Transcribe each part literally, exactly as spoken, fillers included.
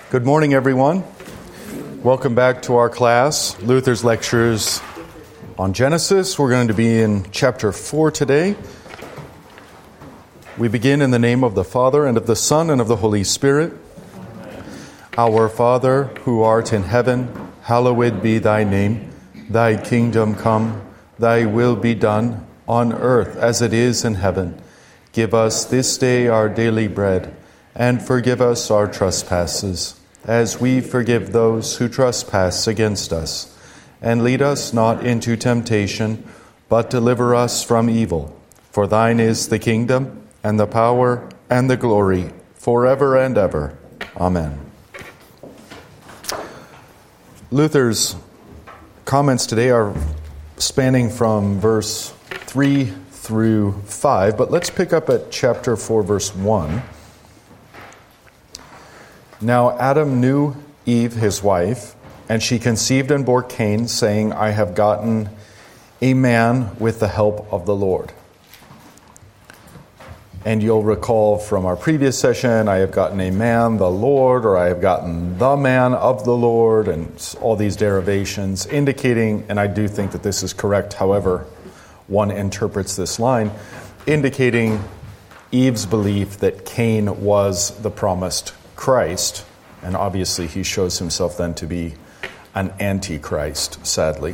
Good morning, everyone. Welcome back to our class, Luther's Lectures on Genesis. We're going to be in chapter four today. We begin in the name of the Father, and of the Son, and of the Holy Spirit. Amen. Our Father, who art in heaven, hallowed be thy name. Thy kingdom come, thy will be done, on earth as it is in heaven. Give us this day our daily bread, and forgive us our trespasses, as we forgive those who trespass against us. And lead us not into temptation, but deliver us from evil. For thine is the kingdom, and the power, and the glory, forever and ever. Amen. Luther's comments today are spanning from verse three through five, but let's pick up at chapter four, verse one. Now Adam knew Eve, his wife, and she conceived and bore Cain, saying, I have gotten a man with the help of the Lord. And you'll recall from our previous session, I have gotten a man, the Lord, or I have gotten the man of the Lord, and all these derivations indicating, and I do think that this is correct, however one interprets this line, indicating Eve's belief that Cain was the promised Christ, and obviously he shows himself then to be an antichrist, sadly.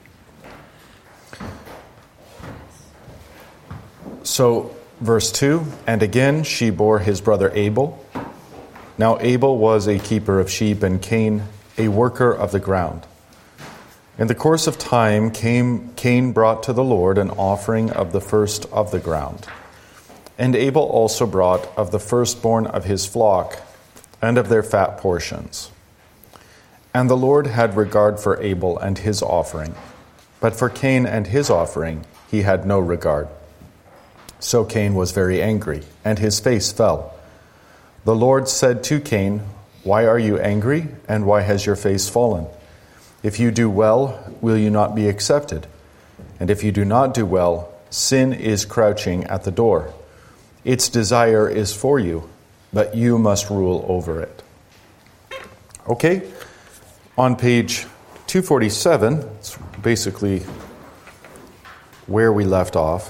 So, verse two, and again she bore his brother Abel. Now Abel was a keeper of sheep, and Cain a worker of the ground. In the course of time, Cain, Cain brought to the Lord an offering of the first of the ground. And Abel also brought of the firstborn of his flock, and of their fat portions. And the Lord had regard for Abel and his offering, but for Cain and his offering he had no regard. So Cain was very angry, and his face fell. The Lord said to Cain, Why are you angry, and why has your face fallen? If you do well, will you not be accepted? And if you do not do well, sin is crouching at the door. Its desire is for you, but you must rule over it. Okay, on page two forty-seven, it's basically where we left off.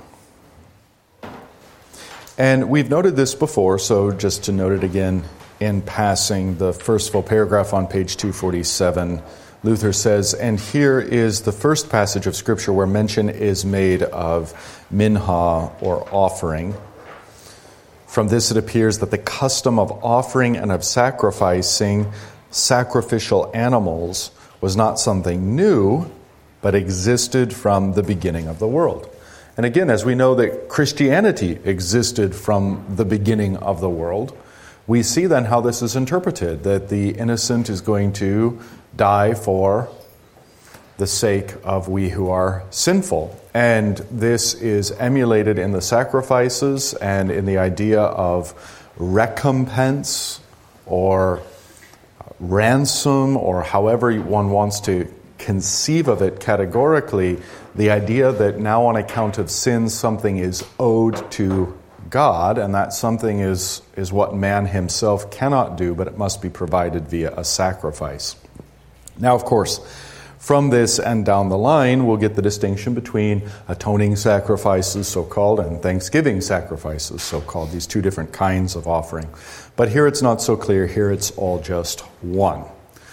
And we've noted this before, so just to note it again in passing, the first full paragraph on page two forty-seven, Luther says, and here is the first passage of Scripture where mention is made of minha, or offering. From this it appears that the custom of offering and of sacrificing sacrificial animals was not something new, but existed from the beginning of the world. And again, as we know that Christianity existed from the beginning of the world, we see then how this is interpreted, that the innocent is going to die for the sake of we who are sinful. And this is emulated in the sacrifices and in the idea of recompense or ransom, or however one wants to conceive of it categorically, the idea that now on account of sin something is owed to God, and that something is, is what man himself cannot do, but it must be provided via a sacrifice. Now, of course, from this and down the line, we'll get the distinction between atoning sacrifices, so-called, and thanksgiving sacrifices, so-called, these two different kinds of offering. But here it's not so clear. Here it's all just one.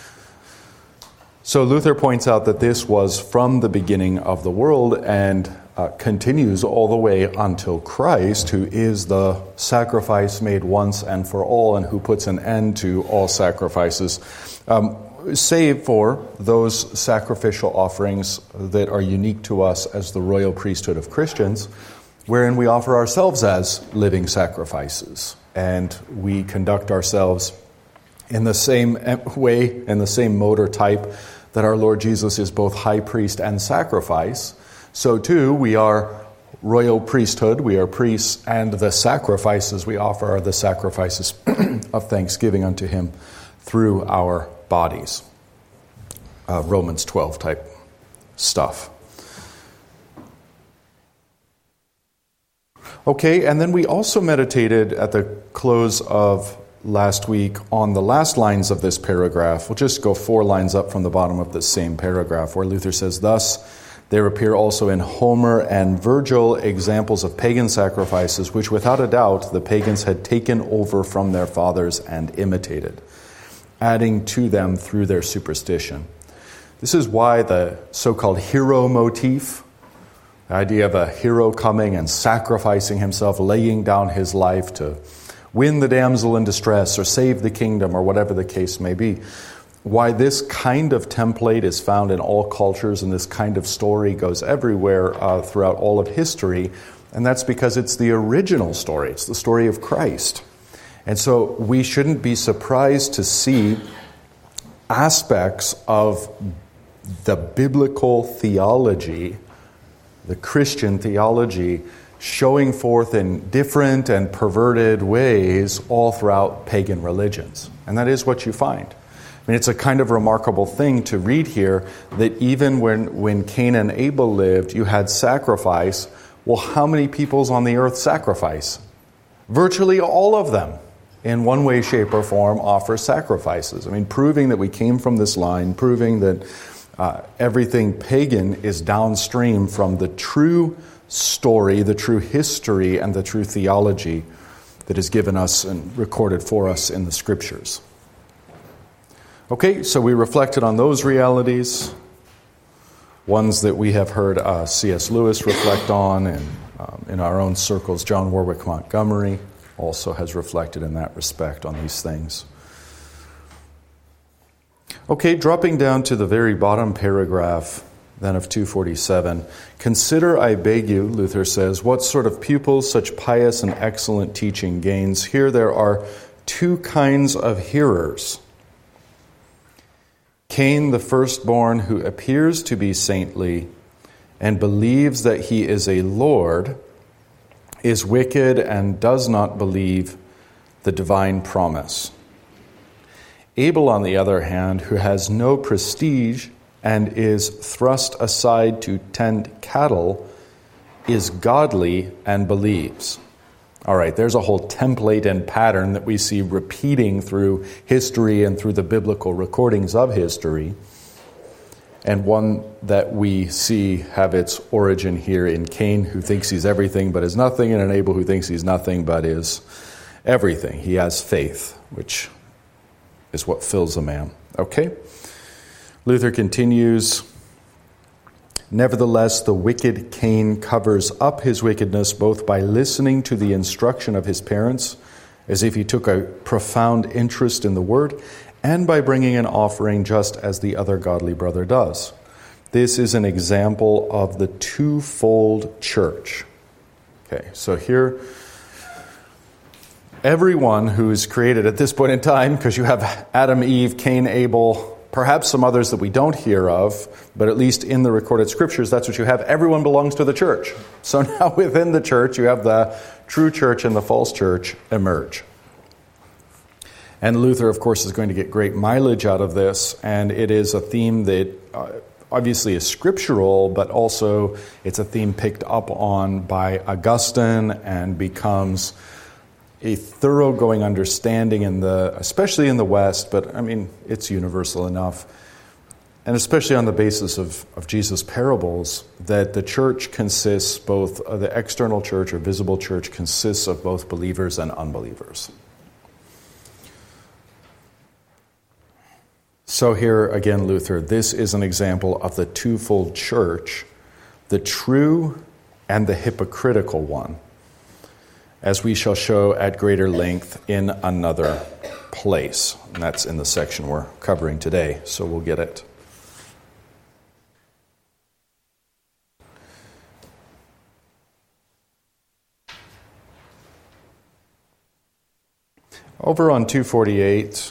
So Luther points out that this was from the beginning of the world and uh, continues all the way until Christ, who is the sacrifice made once and for all, and who puts an end to all sacrifices. Um, save for those sacrificial offerings that are unique to us as the royal priesthood of Christians, wherein we offer ourselves as living sacrifices, and we conduct ourselves in the same way, in the same mode or type that our Lord Jesus is both high priest and sacrifice. So too, we are royal priesthood, we are priests, and the sacrifices we offer are the sacrifices of thanksgiving unto Him through our bodies. Uh, Romans twelve type stuff. Okay, and then we also meditated at the close of last week on the last lines of this paragraph. We'll just go four lines up from the bottom of the same paragraph, where Luther says, "Thus there appear also in Homer and Virgil examples of pagan sacrifices, which without a doubt the pagans had taken over from their fathers and imitated, adding to them through their superstition." This is why the so-called hero motif, the idea of a hero coming and sacrificing himself, laying down his life to win the damsel in distress or save the kingdom or whatever the case may be, why this kind of template is found in all cultures and this kind of story goes everywhere uh, throughout all of history. And that's because it's the original story. It's the story of Christ. And so we shouldn't be surprised to see aspects of the biblical theology, the Christian theology, showing forth in different and perverted ways all throughout pagan religions. And that is what you find. I mean, it's a kind of remarkable thing to read here that even when, when Cain and Abel lived, you had sacrifice. Well, how many peoples on the earth sacrifice? Virtually all of them, in one way, shape, or form, offer sacrifices. I mean, proving that we came from this line, proving that uh, everything pagan is downstream from the true story, the true history, and the true theology that is given us and recorded for us in the Scriptures. Okay, so we reflected on those realities, ones that we have heard uh, C S Lewis reflect on, and um, in our own circles, John Warwick Montgomery also has reflected in that respect on these things. Okay, dropping down to the very bottom paragraph then of two forty-seven, "Consider, I beg you," Luther says, "what sort of pupils such pious and excellent teaching gains. Here there are two kinds of hearers. Cain, the firstborn, who appears to be saintly and believes that he is a lord, is wicked and does not believe the divine promise. Abel, on the other hand, who has no prestige and is thrust aside to tend cattle, is godly and believes." All right, there's a whole template and pattern that we see repeating through history and through the biblical recordings of history, and one that we see have its origin here in Cain, who thinks he's everything but is nothing, and in Abel, who thinks he's nothing but is everything. He has faith, which is what fills a man. Okay? Luther continues, "Nevertheless, the wicked Cain covers up his wickedness both by listening to the instruction of his parents, as if he took a profound interest in the word, and by bringing an offering just as the other godly brother does. This is an example of the twofold church." Okay, so here, everyone who is created at this point in time, because you have Adam, Eve, Cain, Abel, perhaps some others that we don't hear of, but at least in the recorded Scriptures, that's what you have. Everyone belongs to the church. So now within the church, you have the true church and the false church emerge. And Luther, of course, is going to get great mileage out of this, and it is a theme that uh, obviously is scriptural, but also it's a theme picked up on by Augustine and becomes a thoroughgoing understanding in the, especially in the West, but I mean, it's universal enough, and especially on the basis of, of Jesus' parables, that the church consists both, uh, the external church or visible church consists of both believers and unbelievers. So here again, Luther, this is an example of the twofold church, the true and the hypocritical one, as we shall show at greater length in another place. And that's in the section we're covering today, so we'll get it. Over on two forty-eight,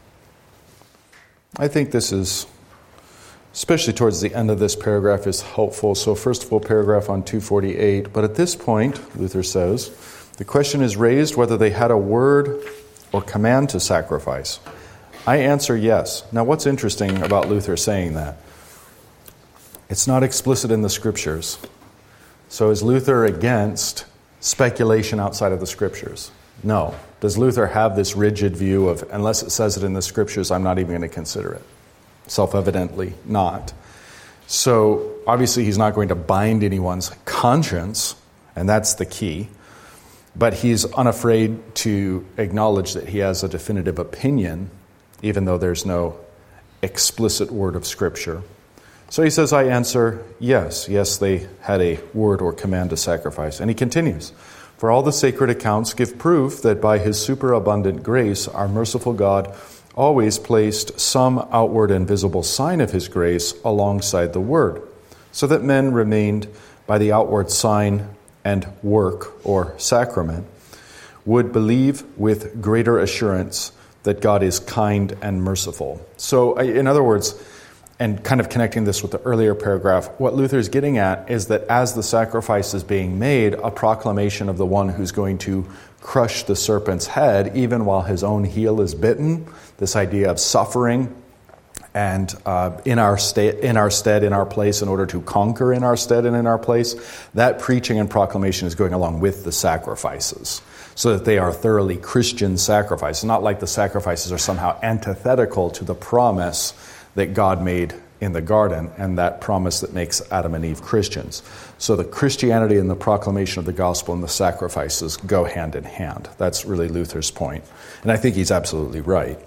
I think this is, especially towards the end of this paragraph, is helpful. So first full paragraph on two forty-eight. But at this point, Luther says, the question is raised whether they had a word or command to sacrifice. I answer yes. Now what's interesting about Luther saying that? It's not explicit in the Scriptures. So is Luther against speculation outside of the Scriptures? No. does Luther have this rigid view of, unless it says it in the Scriptures, I'm not even going to consider it? Self-evidently not. So obviously he's not going to bind anyone's conscience, and that's the key. But he's unafraid to acknowledge that he has a definitive opinion, even though there's no explicit word of Scripture. So he says, I answer, yes. Yes, they had a word or command to sacrifice. And he continues, for all the sacred accounts give proof that by his superabundant grace, our merciful God always placed some outward and visible sign of his grace alongside the word, so that men remained by the outward sign and work or sacrament, would believe with greater assurance that God is kind and merciful. So, in other words, and kind of connecting this with the earlier paragraph, what Luther's getting at is that as the sacrifice is being made, a proclamation of the one who's going to crush the serpent's head, even while his own heel is bitten, this idea of suffering and uh, in our state, in our stead, in our place, in order to conquer in our stead and in our place, that preaching and proclamation is going along with the sacrifices, so that they are thoroughly Christian sacrifices, not like the sacrifices are somehow antithetical to the promise that God made in the garden, and that promise that makes Adam and Eve Christians. So the Christianity and the proclamation of the gospel and the sacrifices go hand in hand. That's really Luther's point. And I think he's absolutely right.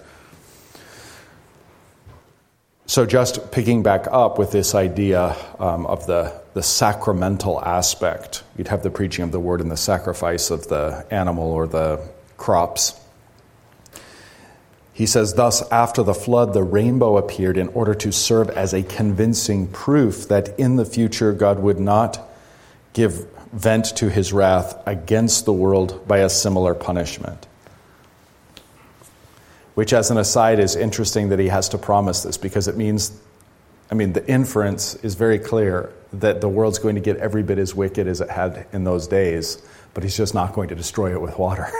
So just picking back up with this idea um, of the, the sacramental aspect, you'd have the preaching of the word and the sacrifice of the animal or the crops. He says, thus, after the flood, the rainbow appeared in order to serve as a convincing proof that in the future God would not give vent to his wrath against the world by a similar punishment. Which, as an aside, is interesting that he has to promise this, because it means, I mean, the inference is very clear that the world's going to get every bit as wicked as it had in those days, but he's just not going to destroy it with water.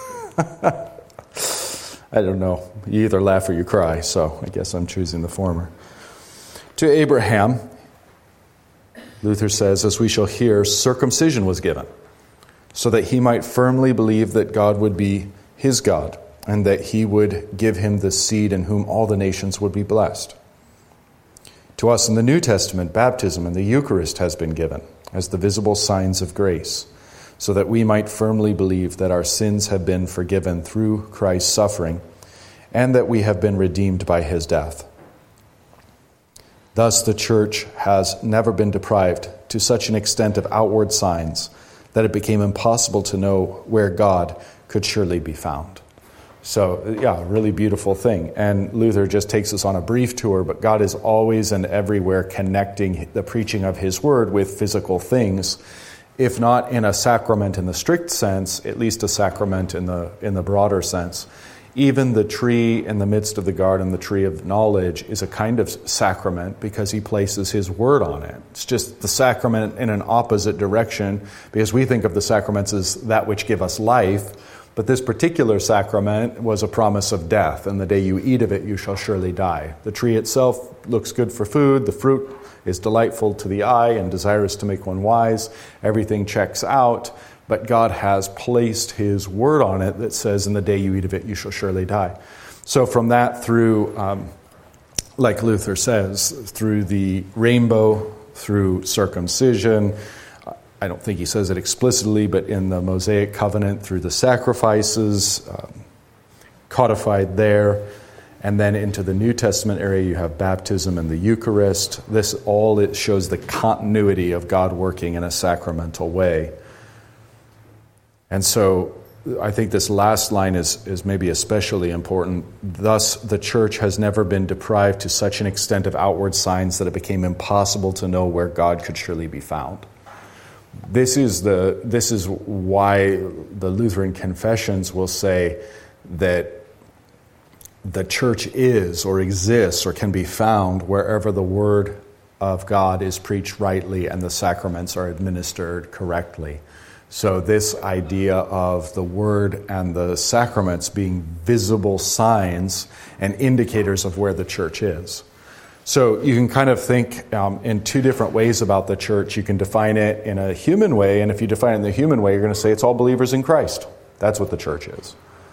I don't know. You either laugh or you cry, so I guess I'm choosing the former. To Abraham, Luther says, as we shall hear, circumcision was given, so that he might firmly believe that God would be his God, and that he would give him the seed in whom all the nations would be blessed. To us in the New Testament, baptism and the Eucharist has been given as the visible signs of grace, so that we might firmly believe that our sins have been forgiven through Christ's suffering, and that we have been redeemed by his death. Thus, the Church has never been deprived to such an extent of outward signs that it became impossible to know where God could surely be found. So, yeah, really beautiful thing. And Luther just takes us on a brief tour, but God is always and everywhere connecting the preaching of his word with physical things, if not in a sacrament in the strict sense, at least a sacrament in the in the broader sense. Even the tree in the midst of the garden, the tree of knowledge, is a kind of sacrament because he places his word on it. It's just the sacrament in an opposite direction, because we think of the sacraments as that which give us life, but this particular sacrament was a promise of death, and the day you eat of it, you shall surely die. The tree itself looks good for food, the fruit is delightful to the eye and desirous to make one wise. Everything checks out, but God has placed his word on it that says, in the day you eat of it, you shall surely die. So from that through, um, like Luther says, through the rainbow, through circumcision, I don't think he says it explicitly, but in the Mosaic covenant, through the sacrifices, um, codified there, and then into the New Testament area, you have baptism and the Eucharist. This all, it shows the continuity of God working in a sacramental way. And so I think this last line is, is maybe especially important. Thus, the Church has never been deprived to such an extent of outward signs that it became impossible to know where God could surely be found. This is the this is why the Lutheran confessions will say that the Church is or exists or can be found wherever the Word of God is preached rightly and the sacraments are administered correctly. So this idea of the Word and the sacraments being visible signs and indicators of where the Church is. So you can kind of think um, in two different ways about the Church. You can define it in a human way, and if you define it in the human way, you're going to say it's all believers in Christ. That's what the Church is.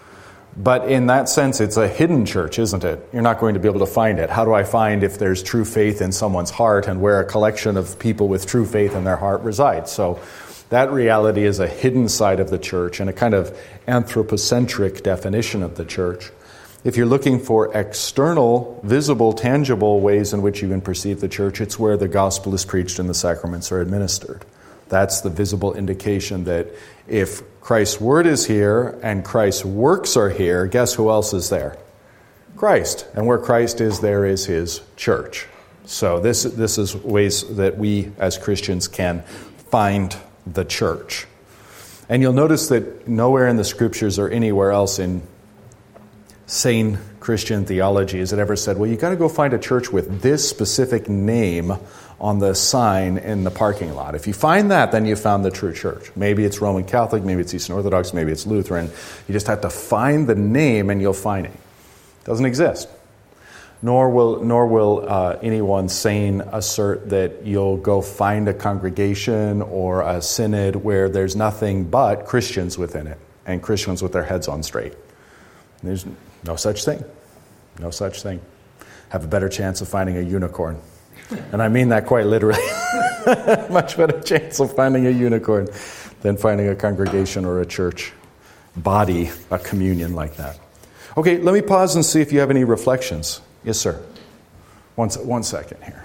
But in that sense, it's a hidden church, isn't it? You're not going to be able to find it. How do I find if there's true faith in someone's heart and where a collection of people with true faith in their heart resides? So that reality is a hidden side of the church and a kind of anthropocentric definition of the church. If you're looking for external, visible, tangible ways in which you can perceive the church, it's where the gospel is preached and the sacraments are administered. That's the visible indication that if Christ's word is here and Christ's works are here, guess who else is there? Christ. And where Christ is, there is his church. So this, this is ways that we as Christians can find the church. And you'll notice that nowhere in the scriptures or anywhere else in sane Christian theology is it ever said, well, you got to go find a church with this specific name on the sign in the parking lot. If you find that, then you found the true church. Maybe it's Roman Catholic, maybe it's Eastern Orthodox, maybe it's Lutheran. You just have to find the name and you'll find it. It doesn't exist. Nor will nor will uh, anyone sane assert that you'll go find a congregation or a synod where there's nothing but Christians within it and Christians with their heads on straight. There's no such thing. No such thing. Have a better chance of finding a unicorn. And I mean that quite literally. Much better chance of finding a unicorn than finding a congregation or a church body, a communion like that. Okay, let me pause and see if you have any reflections. Yes, sir. One, one second here.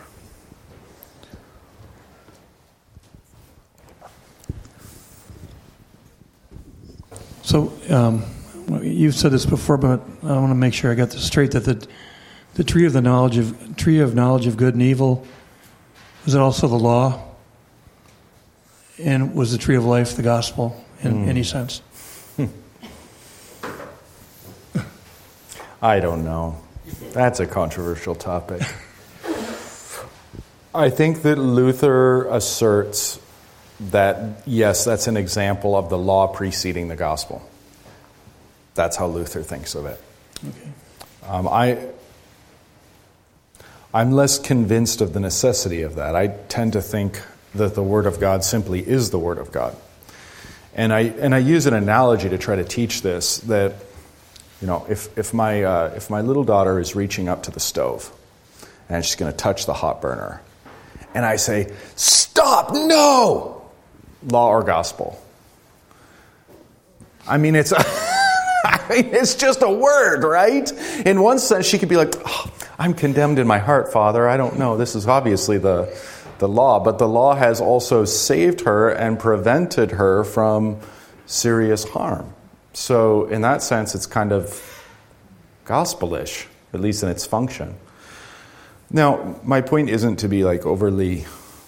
So, um, you've said this before, but I want to make sure I got this straight. That the the tree of the knowledge of tree of knowledge of good and evil, was it also the law? And was the tree of life the gospel in mm. any sense? Hmm. I don't know. That's a controversial topic. I think that Luther asserts that, yes, that's an example of the law preceding the gospel. That's how Luther thinks of it. Okay. Um, I, I'm less convinced of the necessity of that. I tend to think that the Word of God simply is the Word of God. And I and I use an analogy to try to teach this, that, you know, if, if my uh, if my little daughter is reaching up to the stove and she's going to touch the hot burner, and I say, "Stop, no!" Law or gospel? I mean, it's I mean, it's just a word, right? In one sense, she could be like, oh, "I'm condemned in my heart, Father. I don't know. This is obviously the the law." But the law has also saved her and prevented her from serious harm. So in that sense, it's kind of gospelish, at least in its function. Now, my point isn't to be like overly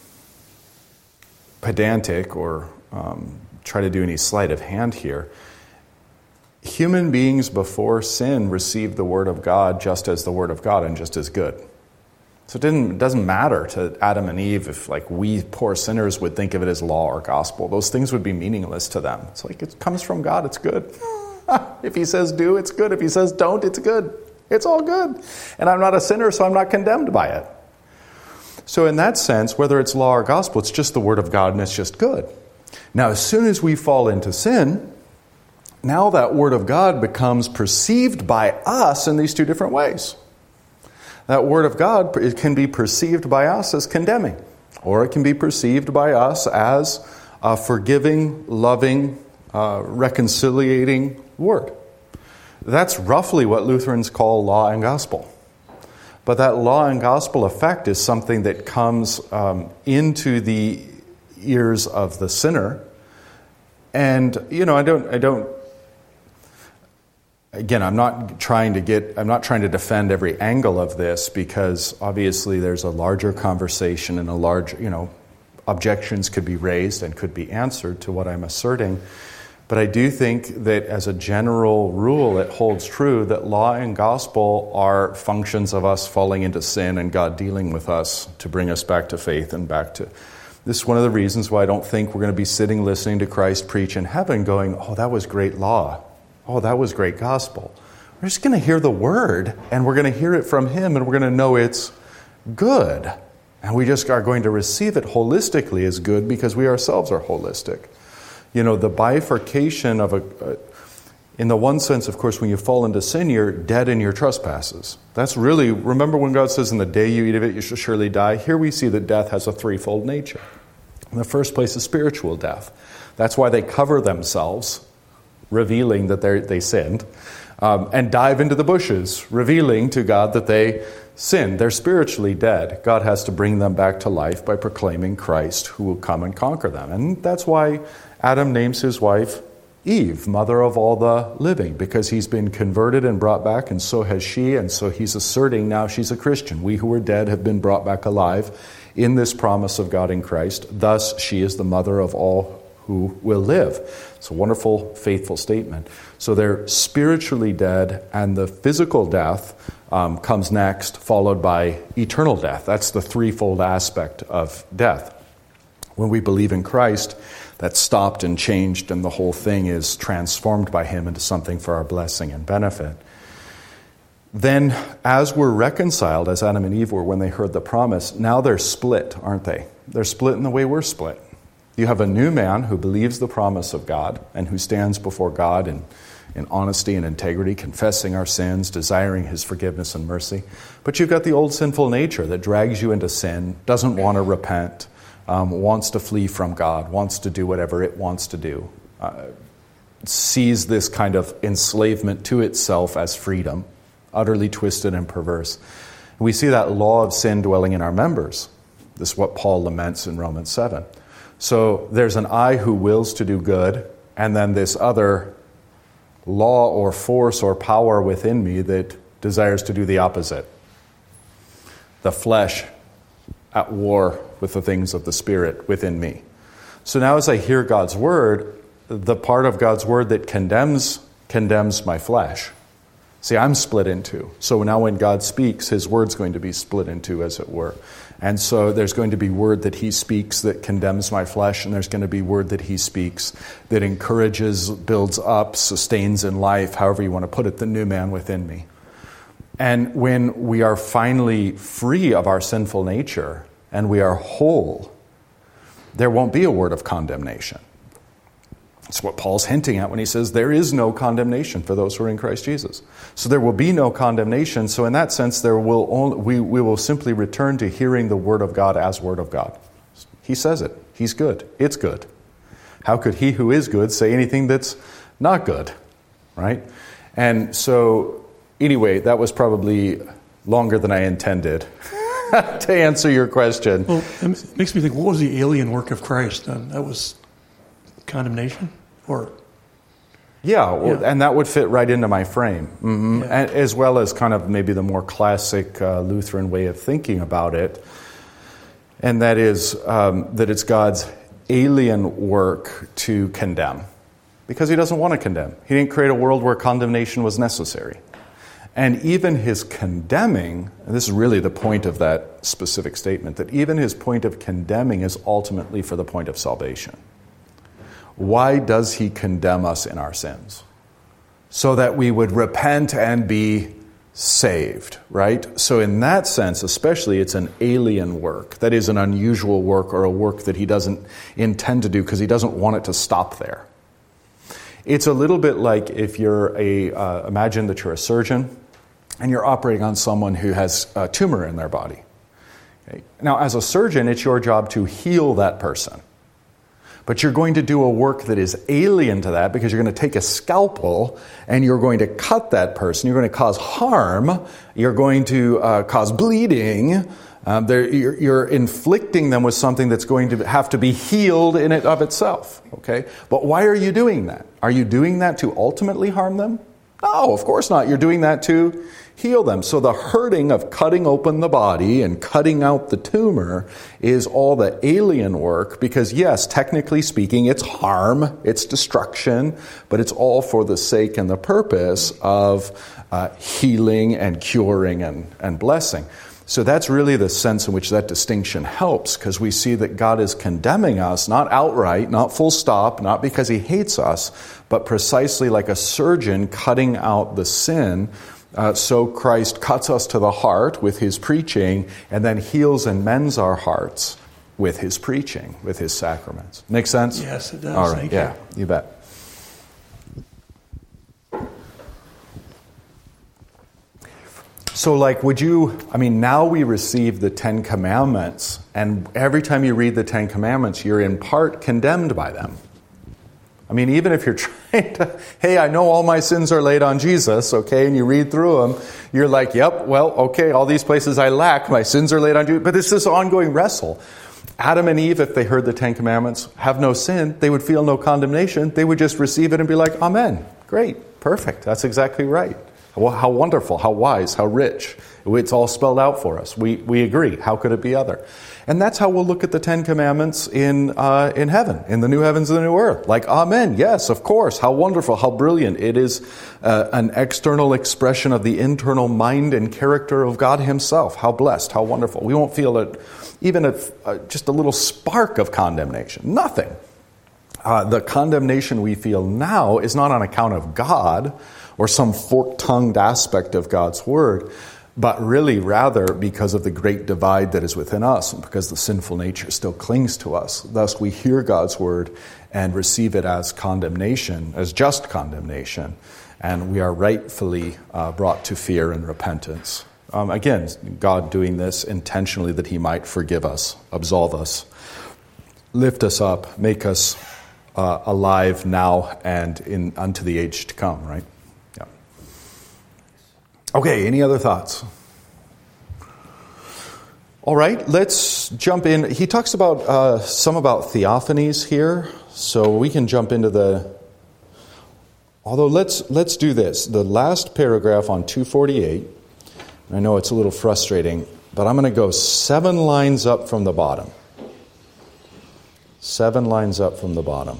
pedantic or um, try to do any sleight of hand here. Human beings before sin received the Word of God just as the Word of God and just as good. So it didn't, it doesn't matter to Adam and Eve if like we poor sinners would think of it as law or gospel. Those things would be meaningless to them. It's like it comes from God, it's good. If he says do, it's good. If he says don't, it's good. It's all good. And I'm not a sinner, so I'm not condemned by it. So in that sense, whether it's law or gospel, it's just the Word of God and it's just good. Now, as soon as we fall into sin, now that Word of God becomes perceived by us in these two different ways. That Word of God, it can be perceived by us as condemning, or it can be perceived by us as a forgiving, loving, uh, reconciliating Word. That's roughly what Lutherans call law and gospel. But that law and gospel effect is something that comes um, into the ears of the sinner. And, you know, I don't, I don't, Again, I'm not trying to get, I'm not trying to defend every angle of this, because obviously there's a larger conversation and a large, you know, objections could be raised and could be answered to what I'm asserting. But I do think that as a general rule, it holds true that law and gospel are functions of us falling into sin and God dealing with us to bring us back to faith and back to... This is one of the reasons why I don't think we're going to be sitting listening to Christ preach in heaven going, oh, that was great law. Oh, that was great gospel. We're just going to hear the word, and we're going to hear it from him, and we're going to know it's good. And we just are going to receive it holistically as good because we ourselves are holistic. You know, the bifurcation of a, In the one sense, of course, when you fall into sin, you're dead in your trespasses. That's really, remember when God says, in the day you eat of it, you shall surely die? Here we see that death has a threefold nature. In the first place is spiritual death. That's why they cover themselves, revealing that they they sinned, um, and dive into the bushes, revealing to God that they sinned. They're spiritually dead. God has to bring them back to life by proclaiming Christ who will come and conquer them. And that's why Adam names his wife Eve, mother of all the living, because he's been converted and brought back, and so has she, and so he's asserting now she's a Christian. We who were dead have been brought back alive in this promise of God in Christ. Thus, she is the mother of all who will live. It's a wonderful, faithful statement. So they're spiritually dead, and the physical death um, comes next, followed by eternal death. That's the threefold aspect of death. When we believe in Christ, that's stopped and changed, and the whole thing is transformed by him into something for our blessing and benefit. Then, as we're reconciled, as Adam and Eve were when they heard the promise, now they're split, aren't they? They're split in the way we're split. You have a new man who believes the promise of God and who stands before God in, in honesty and integrity, confessing our sins, desiring his forgiveness and mercy. But you've got the old sinful nature that drags you into sin, doesn't want to repent, um, wants to flee from God, wants to do whatever it wants to do, uh, sees this kind of enslavement to itself as freedom, utterly twisted and perverse. We see that law of sin dwelling in our members. This is what Paul laments in Romans seven. So there's an I who wills to do good, and then this other law or force or power within me that desires to do the opposite. The flesh at war with the things of the Spirit within me. So now as I hear God's word, the part of God's word that condemns, condemns my flesh. See, I'm split in two. So now when God speaks, his word's going to be split in two, as it were. And so there's going to be word that he speaks that condemns my flesh, and there's going to be word that he speaks that encourages, builds up, sustains in life, however you want to put it, the new man within me. And when we are finally free of our sinful nature and we are whole, there won't be a word of condemnation. That's what Paul's hinting at when he says there is no condemnation for those who are in Christ Jesus. So there will be no condemnation. So in that sense, there will only, we, we will simply return to hearing the word of God as word of God. He says it. He's good. It's good. How could he who is good say anything that's not good? Right? And so anyway, that was probably longer than I intended to answer your question. Well, it makes me think, what was the alien work of Christ then? That was condemnation? Or yeah, well, yeah, and that would fit right into my frame, mm-hmm. yeah. and, as well as kind of maybe the more classic uh, Lutheran way of thinking about it, and that is um, that it's God's alien work to condemn, because he doesn't want to condemn. He didn't create a world where condemnation was necessary. And even his condemning, and this is really the point of that specific statement, that even his point of condemning is ultimately for the point of salvation. Why does he condemn us in our sins? So that we would repent and be saved, right? So in that sense, especially, it's an alien work. That is an unusual work, or a work that he doesn't intend to do because he doesn't want it to stop there. It's a little bit like if you're a, uh, imagine that you're a surgeon and you're operating on someone who has a tumor in their body. Okay? Now, as a surgeon, it's your job to heal that person. But you're going to do a work that is alien to that, because you're going to take a scalpel and you're going to cut that person. You're going to cause harm. You're going to uh, cause bleeding. Um, you're, you're inflicting them with something that's going to have to be healed in and of itself. Okay? But why are you doing that? Are you doing that to ultimately harm them? No, of course not. You're doing that to heal them. So the hurting of cutting open the body and cutting out the tumor is all the alien work, because yes, technically speaking, it's harm, it's destruction, but it's all for the sake and the purpose of uh, healing and curing and, and blessing. So that's really the sense in which that distinction helps, because we see that God is condemning us, not outright, not full stop, not because he hates us, but precisely like a surgeon cutting out the sin. Uh, so Christ cuts us to the heart with his preaching, and then heals and mends our hearts with his preaching, with his sacraments. Make sense? Yes, it does. All right, Thank yeah, you. you bet. So like, would you, I mean, now we receive the Ten Commandments, and every time you read the Ten Commandments, you're in part condemned by them. I mean, even if you're trying to, hey, I know all my sins are laid on Jesus, okay, and you read through them, you're like, yep, well, okay, all these places I lack, my sins are laid on Jesus. But it's this ongoing wrestle. Adam and Eve, if they heard the Ten Commandments, have no sin, they would feel no condemnation. They would just receive it and be like, amen, great, perfect, that's exactly right. Well, how wonderful, how wise, how rich. It's all spelled out for us. We we agree. How could it be other? And that's how we'll look at the Ten Commandments in uh, in heaven, in the new heavens and the new earth. Like, amen, yes, of course. How wonderful, how brilliant. It is uh, an external expression of the internal mind and character of God himself. How blessed, how wonderful. We won't feel it, even a, uh, just a little spark of condemnation. Nothing. Uh, the condemnation we feel now is not on account of God, or some fork-tongued aspect of God's word, but really rather because of the great divide that is within us and because the sinful nature still clings to us. Thus we hear God's word and receive it as condemnation, as just condemnation, and we are rightfully uh, brought to fear and repentance. Um, again, God doing this intentionally that he might forgive us, absolve us, lift us up, make us uh, alive now and in unto the age to come, right? Okay, any other thoughts? All right, let's jump in. He talks about uh, some about theophanies here, so we can jump into the... Although let's let's do this. The last paragraph on two forty-eight, I know it's a little frustrating, but I'm going to go seven lines up from the bottom. Seven lines up from the bottom.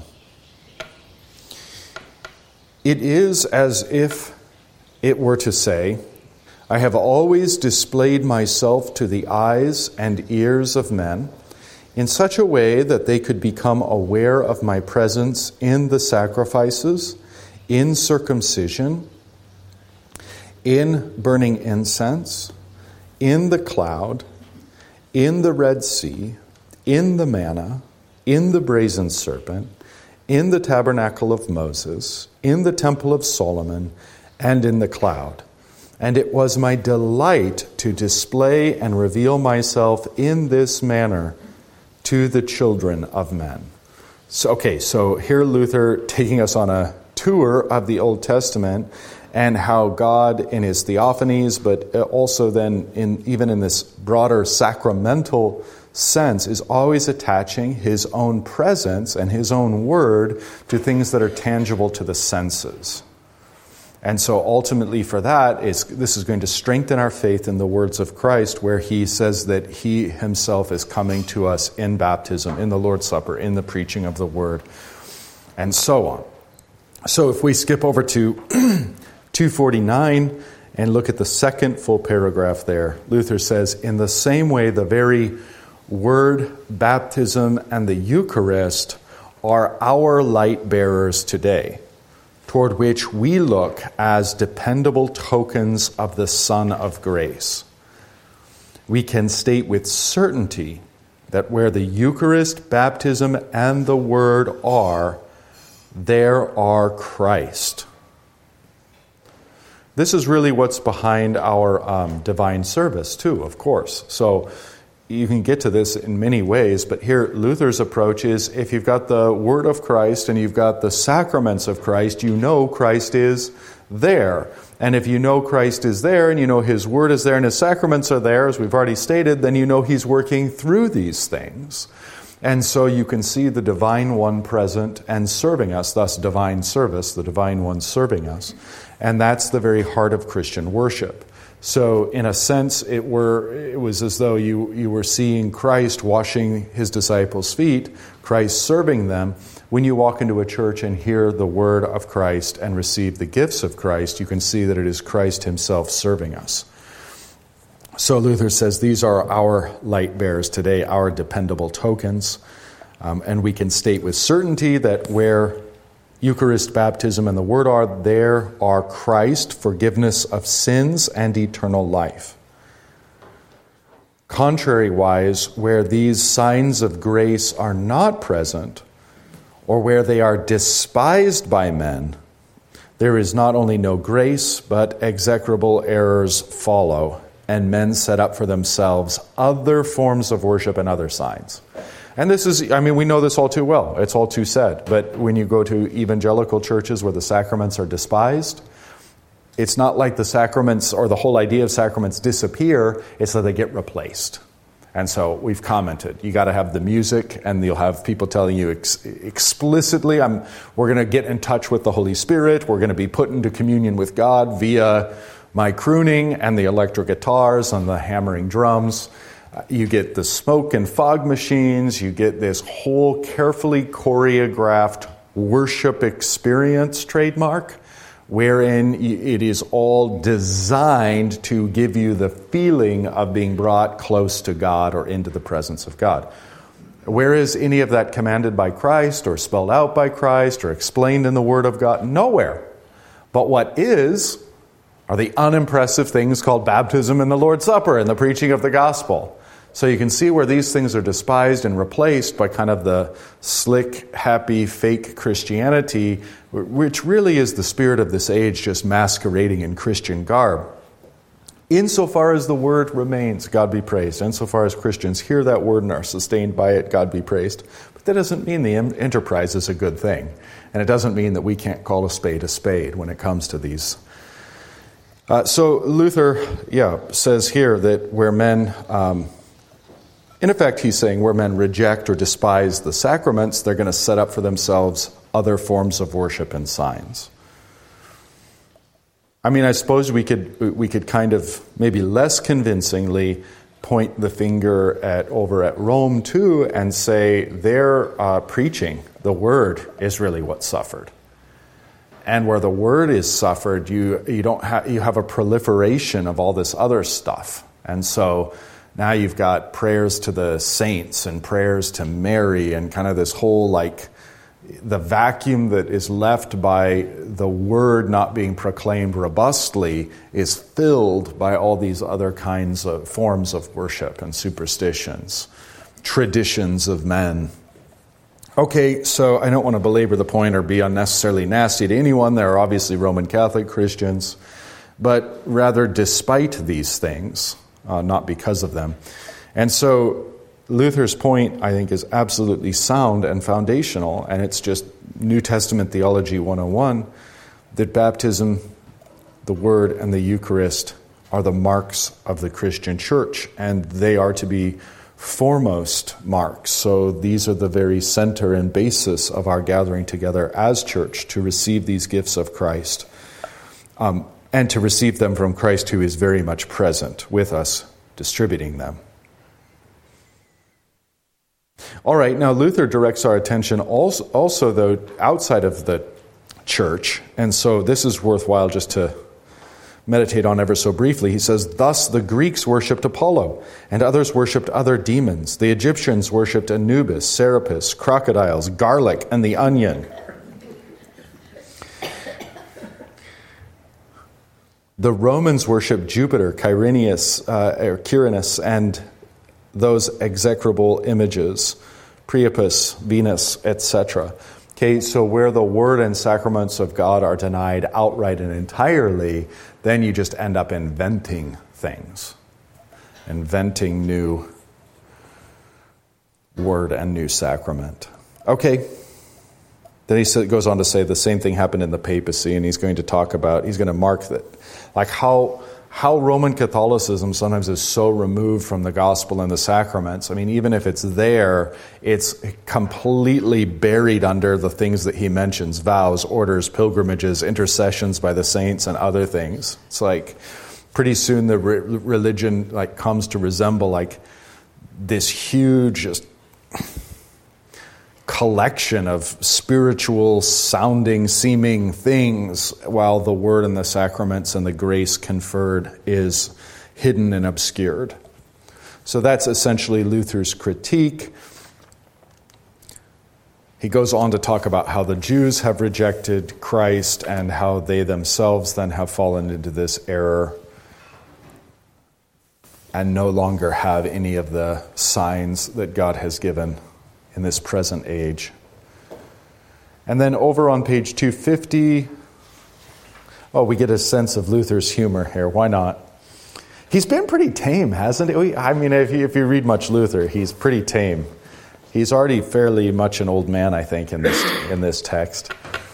It is as if it were to say, I have always displayed myself to the eyes and ears of men in such a way that they could become aware of my presence in the sacrifices, in circumcision, in burning incense, in the cloud, in the Red Sea, in the manna, in the brazen serpent, in the tabernacle of Moses, in the temple of Solomon, and in the cloud. And it was my delight to display and reveal myself in this manner to the children of men. So, okay, so here Luther taking us on a tour of the Old Testament and how God in his theophanies, but also then in even in this broader sacramental sense, is always attaching his own presence and his own word to things that are tangible to the senses. And so ultimately for that, is this is going to strengthen our faith in the words of Christ, where he says that he himself is coming to us in baptism, in the Lord's Supper, in the preaching of the word, and so on. So if we skip over to two forty-nine and look at the second full paragraph there, Luther says, in the same way, the very word, baptism, and the Eucharist are our light bearers today, toward which we look as dependable tokens of the Son of Grace. We can state with certainty that where the Eucharist, baptism, and the Word are, there are Christ. This is really what's behind our um, divine service, too, of course. So you can get to this in many ways, but here Luther's approach is if you've got the Word of Christ and you've got the sacraments of Christ, you know Christ is there. And if you know Christ is there and you know His Word is there and His sacraments are there, as we've already stated, then you know He's working through these things. And so you can see the Divine One present and serving us, thus divine service, the Divine One serving us. And that's the very heart of Christian worship. So in a sense, it were it was as though you, you were seeing Christ washing His disciples' feet, Christ serving them. When you walk into a church and hear the word of Christ and receive the gifts of Christ, you can see that it is Christ Himself serving us. So Luther says these are our light bearers today, our dependable tokens. Um, and we can state with certainty that where Eucharist, baptism, and the Word are, there are Christ, forgiveness of sins, and eternal life. Contrariwise, where these signs of grace are not present, or where they are despised by men, There is not only no grace, but execrable errors follow, and men set up for themselves other forms of worship and other signs. And this is, I mean, we know this all too well. It's all too said. But when you go to evangelical churches where the sacraments are despised, it's not like the sacraments or the whole idea of sacraments disappear. It's that they get replaced. And so we've commented, you got to have the music, and you'll have people telling you ex- explicitly, I'm, we're going to get in touch with the Holy Spirit. We're going to be put into communion with God via my crooning and the electric guitars and the hammering drums. You get the smoke and fog machines. You get this whole carefully choreographed worship experience trademark, wherein it is all designed to give you the feeling of being brought close to God or into the presence of God. Where is any of that commanded by Christ or spelled out by Christ or explained in the Word of God? Nowhere. But what is are the unimpressive things called baptism and the Lord's Supper and the preaching of the gospel. So you can see where these things are despised and replaced by kind of the slick, happy, fake Christianity, which really is the spirit of this age just masquerading in Christian garb. Insofar as the word remains, God be praised. Insofar as Christians hear that word and are sustained by it, God be praised. But that doesn't mean the enterprise is a good thing. And it doesn't mean that we can't call a spade a spade when it comes to these. Uh, so Luther, yeah, says here that where men... Um, In effect, he's saying where men reject or despise the sacraments, they're going to set up for themselves other forms of worship and signs. I mean, I suppose we could we could kind of maybe less convincingly point the finger at over at Rome too and say their uh, preaching, the word, is really what suffered. And where the word is suffered, you you don't have you have a proliferation of all this other stuff, and so. Now you've got prayers to the saints and prayers to Mary and kind of this whole, like, the vacuum that is left by the word not being proclaimed robustly is filled by all these other kinds of forms of worship and superstitions, traditions of men. Okay, so I don't want to belabor the point or be unnecessarily nasty to anyone. There are obviously Roman Catholic Christians, but rather despite these things, Uh, not because of them. And so Luther's point, I think, is absolutely sound and foundational, and it's just New Testament Theology one oh one, that baptism, the Word, and the Eucharist are the marks of the Christian church, and they are to be foremost marks. So these are the very center and basis of our gathering together as church to receive these gifts of Christ. Um, And to receive them from Christ, who is very much present with us, distributing them. All right, now Luther directs our attention also, also, though, outside of the church. And so this is worthwhile just to meditate on ever so briefly. He says, thus the Greeks worshipped Apollo, and others worshipped other demons. The Egyptians worshipped Anubis, Serapis, crocodiles, garlic, and the onion. The Romans worshipped Jupiter, Quirinius, uh, or Quirinus, and those execrable images, Priapus, Venus, et cetera. Okay, so where the word and sacraments of God are denied outright and entirely, then you just end up inventing things, inventing new word and new sacrament. Okay. Then he goes on to say the same thing happened in the papacy, and he's going to talk about, he's going to mark that, like how how Roman Catholicism sometimes is so removed from the gospel and the sacraments. I mean, even if it's there, it's completely buried under the things that he mentions, vows, orders, pilgrimages, intercessions by the saints, and other things. It's like pretty soon the re- religion like comes to resemble like this huge just collection of spiritual sounding, seeming things, while the word and the sacraments and the grace conferred is hidden and obscured. So that's essentially Luther's critique. He goes on to talk about how the Jews have rejected Christ and how they themselves then have fallen into this error and no longer have any of the signs that God has given in this present age. And then over on page two fifty, Well, we get a sense of Luther's humor here. Why not? He's been pretty tame, hasn't he? I mean, if you, if you read much Luther, he's pretty tame. He's already fairly much an old man, I think, in this in this text.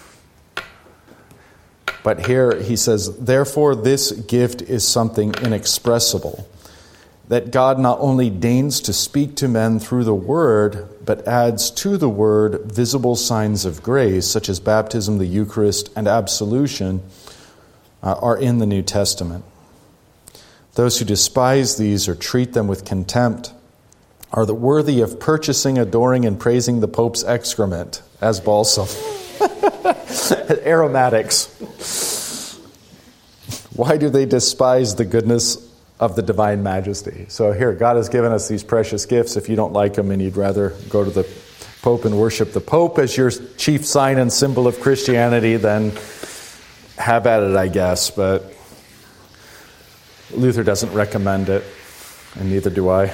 But here he says, therefore this gift is something inexpressible, that God not only deigns to speak to men through the Word, but adds to the Word visible signs of grace, such as baptism, the Eucharist, and absolution, uh, are in the New Testament. Those who despise these or treat them with contempt are the worthy of purchasing, adoring, and praising the Pope's excrement as balsam. Aromatics. Why do they despise the goodness of the divine majesty? So here, God has given us these precious gifts. If you don't like them and you'd rather go to the Pope and worship the Pope as your chief sign and symbol of Christianity, then have at it, I guess. But Luther doesn't recommend it, and neither do I.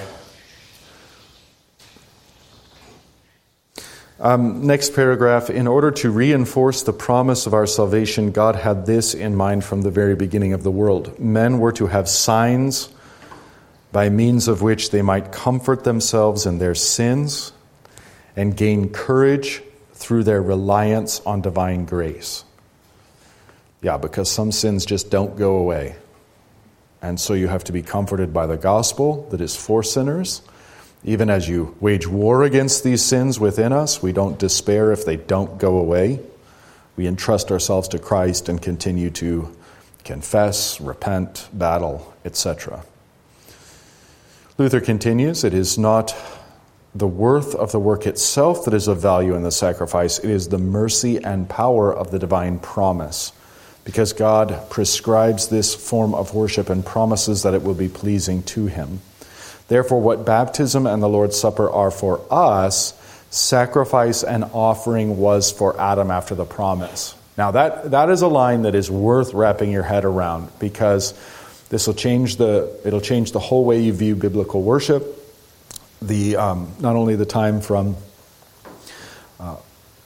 Um, next paragraph, in order to reinforce the promise of our salvation, God had this in mind from the very beginning of the world. Men were to have signs by means of which they might comfort themselves in their sins and gain courage through their reliance on divine grace. Yeah, because some sins just don't go away. And so you have to be comforted by the gospel that is for sinners. Even as you wage war against these sins within us, we don't despair if they don't go away. We entrust ourselves to Christ and continue to confess, repent, battle, et cetera. Luther continues, it is not the worth of the work itself that is of value in the sacrifice. It is the mercy and power of the divine promise, because God prescribes this form of worship and promises that it will be pleasing to Him. Therefore, what baptism and the Lord's Supper are for us, sacrifice and offering was for Adam after the promise. Now, that, that is a line that is worth wrapping your head around, because this will change the it'll change the whole way you view biblical worship. The um, not only the time from uh,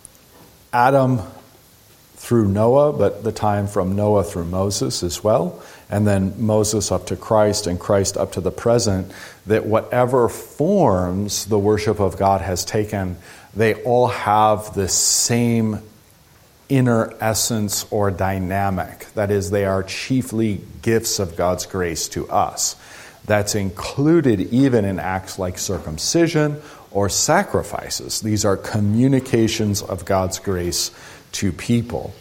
Adam through Noah, but the time from Noah through Moses as well, and then Moses up to Christ and Christ up to the present, that whatever forms the worship of God has taken, they all have the same inner essence or dynamic. That is, they are chiefly gifts of God's grace to us. That's included even in acts like circumcision or sacrifices. These are communications of God's grace to people.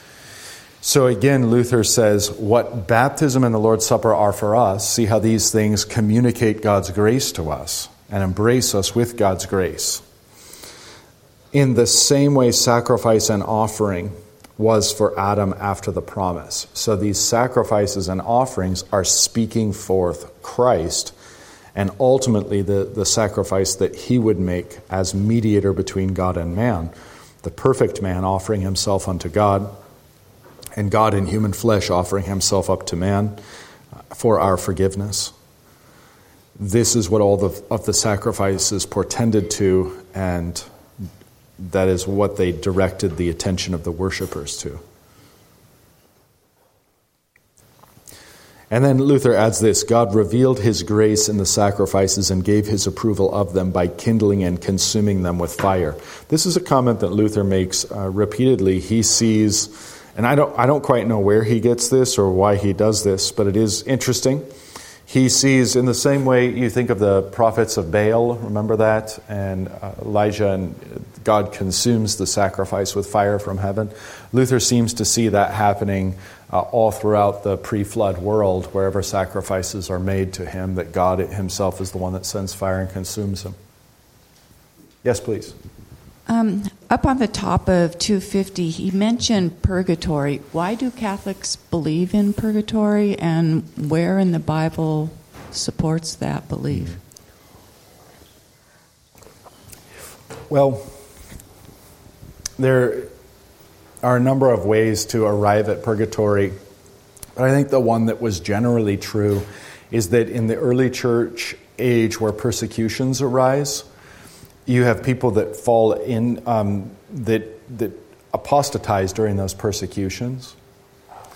So again, Luther says, what baptism and the Lord's Supper are for us, see how these things communicate God's grace to us and embrace us with God's grace. In the same way, sacrifice and offering was for Adam after the promise. So these sacrifices and offerings are speaking forth Christ, and ultimately the, the sacrifice that He would make as mediator between God and man. The perfect man offering himself unto God, and God in human flesh offering Himself up to man for our forgiveness. This is what all the, of the sacrifices portended to, and that is what they directed the attention of the worshipers to. And then Luther adds this, God revealed His grace in the sacrifices and gave His approval of them by kindling and consuming them with fire. This is a comment that Luther makes uh, repeatedly. He sees, and I don't, I don't quite know where he gets this or why he does this, but it is interesting. He sees, in the same way you think of the prophets of Baal, remember that? And uh, Elijah, and God consumes the sacrifice with fire from heaven. Luther seems to see that happening uh, all throughout the pre-flood world, wherever sacrifices are made to Him, that God Himself is the one that sends fire and consumes them. Yes, please. Um, up on the top of two fifty, he mentioned purgatory. Why do Catholics believe in purgatory, and where in the Bible supports that belief? Well, there are a number of ways to arrive at purgatory, but I think the one that was generally true is that in the early church age where persecutions arise, you have people that fall in, um, that that apostatize during those persecutions.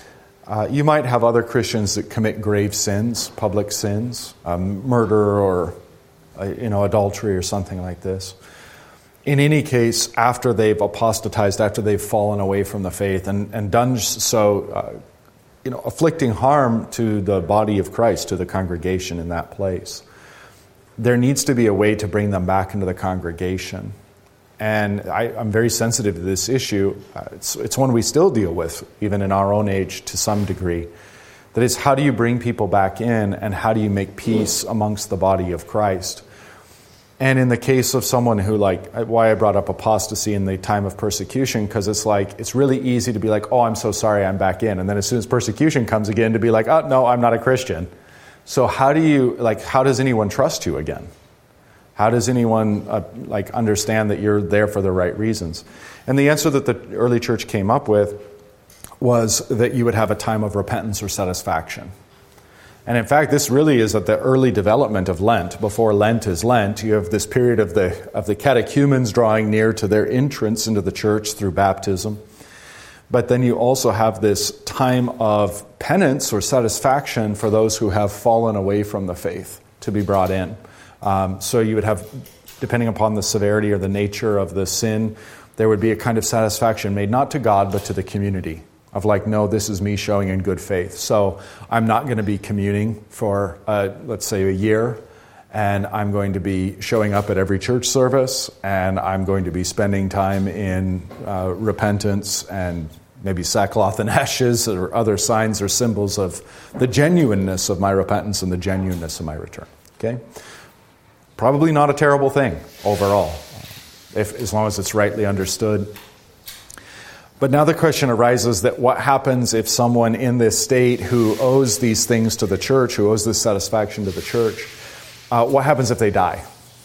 Uh, you might have other Christians that commit grave sins, public sins, um, murder or uh, you know adultery or something like this. In any case, after they've apostatized, after they've fallen away from the faith and, and done so, uh, you know, afflicting harm to the body of Christ, to the congregation in that place, there needs to be a way to bring them back into the congregation. And I, I'm very sensitive to this issue. Uh, it's, it's one we still deal with, even in our own age to some degree. That is, how do you bring people back in and how do you make peace amongst the body of Christ? And in the case of someone who, like, why I brought up apostasy in the time of persecution, because it's like, it's really easy to be like, oh, I'm so sorry, I'm back in. And then as soon as persecution comes again, to be like, oh, no, I'm not a Christian. So how do you, like, how does anyone trust you again? How does anyone, uh, like, understand that you're there for the right reasons? And the answer that the early church came up with was that you would have a time of repentance or satisfaction. And in fact, this really is at the early development of Lent. Before Lent is Lent, you have this period of the of the catechumens drawing near to their entrance into the church through baptism. But then you also have this time of penance or satisfaction for those who have fallen away from the faith to be brought in. Um, so you would have, depending upon the severity or the nature of the sin, there would be a kind of satisfaction made not to God but to the community. Of like, no, this is me showing in good faith. So I'm not going to be communing for, uh, let's say, a year, and I'm going to be showing up at every church service, and I'm going to be spending time in uh, repentance and maybe sackcloth and ashes or other signs or symbols of the genuineness of my repentance and the genuineness of my return. Okay? Probably not a terrible thing overall, if as long as it's rightly understood. But now the question arises that what happens if someone in this state who owes these things to the church, who owes this satisfaction to the church, uh, what happens if they die?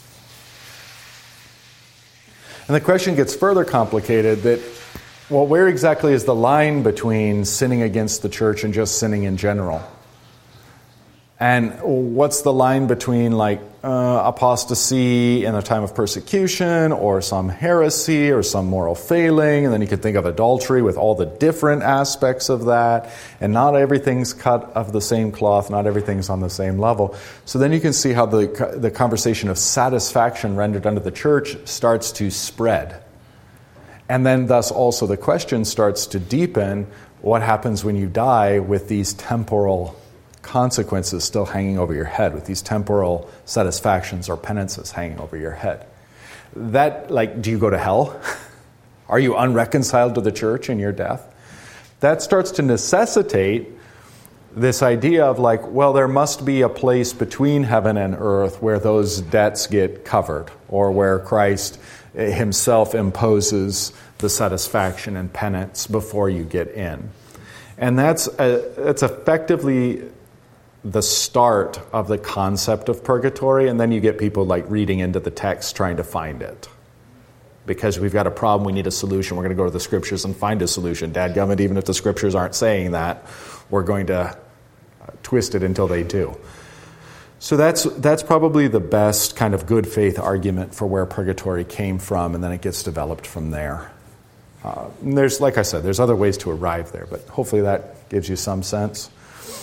And the question gets further complicated that, well, where exactly is the line between sinning against the church and just sinning in general? And what's the line between, like, uh, apostasy in a time of persecution or some heresy or some moral failing? And then you can think of adultery with all the different aspects of that. And not everything's cut of the same cloth. Not everything's on the same level. So then you can see how the, the conversation of satisfaction rendered unto the church starts to spread. And then thus also the question starts to deepen. What happens when you die with these temporal consequences still hanging over your head, with these temporal satisfactions or penances hanging over your head? That, like, do you go to hell? Are you unreconciled to the church in your death? That starts to necessitate this idea of, like, well, there must be a place between heaven and earth where those debts get covered, or where Christ himself imposes the satisfaction and penance before you get in. And that's a, that's effectively the start of the concept of purgatory, and then you get people like reading into the text trying to find it. Because we've got a problem, we need a solution, we're going to go to the scriptures and find a solution. Dadgummit, even if the scriptures aren't saying that, we're going to uh, twist it until they do. So that's that's probably the best kind of good faith argument for where purgatory came from, and then it gets developed from there. Uh, and there's, like I said, there's other ways to arrive there, but hopefully that gives you some sense.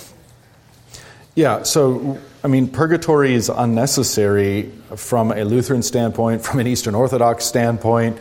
Yeah, so, I mean, purgatory is unnecessary from a Lutheran standpoint, from an Eastern Orthodox standpoint.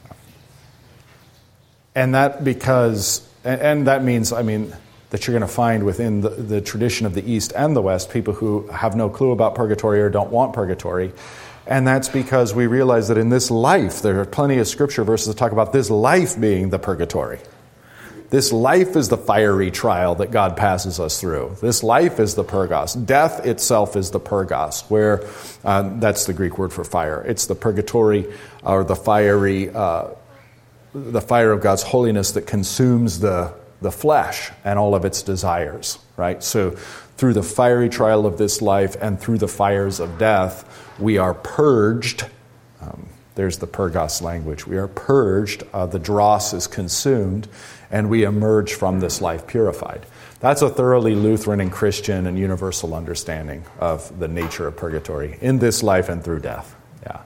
And that because, and that means, I mean, that you're going to find within the, the tradition of the East and the West, people who have no clue about purgatory or don't want purgatory. And that's because we realize that in this life, there are plenty of scripture verses that talk about this life being the purgatory. This life is the fiery trial that God passes us through. This life is the purgos. Death itself is the purgos, where uh, that's the Greek word for fire. It's the purgatory, or the fiery, uh, the fire of God's holiness that consumes the the flesh and all of its desires. Right. So, through the fiery trial of this life and through the fires of death, we are purged. Um, there's the purgos language. We are purged. Uh, the dross is consumed. And we emerge from this life purified. That's a thoroughly Lutheran and Christian and universal understanding of the nature of purgatory in this life and through death. Yeah.